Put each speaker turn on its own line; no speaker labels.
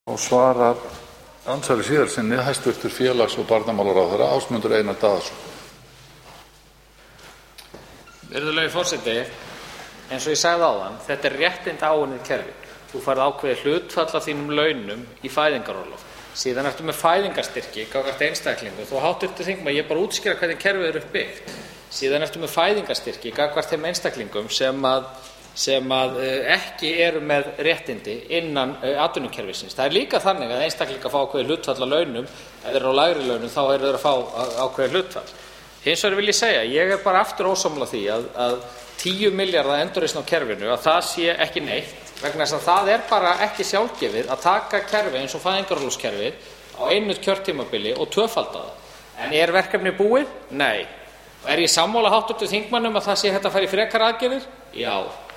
Og svarar andsvari síðar sinni hæstv. Félags- og barnamálaráðherra Ásmundur Einar Daðason.
Virðulegi forseti, eins og ég sagði áðan, þetta er réttindaáunnið kerfi. Þú færð ákveðið hlutfall af þínum launum í fæðingarorlof. Síðan ertu með fæðingarstyrki gagnvart einstaklingum. Þú hv. þingmaður, ég bara útskýra hvernig kerfið er uppbyggt. Síðan ertu með fæðingarstyrki gagnvart þeim einstaklingum sem ekki eru með réttindi innan atvinnukerfisins. Það er líka þannig að einstaklingar fá ákveðið hlutfall af launum. Ef þeir eru á lægri launum þá eru þeir að fá ákveðið hlutfall. Hins vegar vil ég segja, ég er bara aftur ósammála því að 10 milljarða endurreisn á kerfinu, að það sé ekki neitt, vegna þess að það er bara ekki sjálfgefið að taka kerfi eins og fæðingarorlofskerfið á einu kjörtímabili og tvöfalda það. En er verkefni búið? Nei. Er ég sammála hv. þingmönnum að það sé hægt að fara í frekari aðgerðir? Já.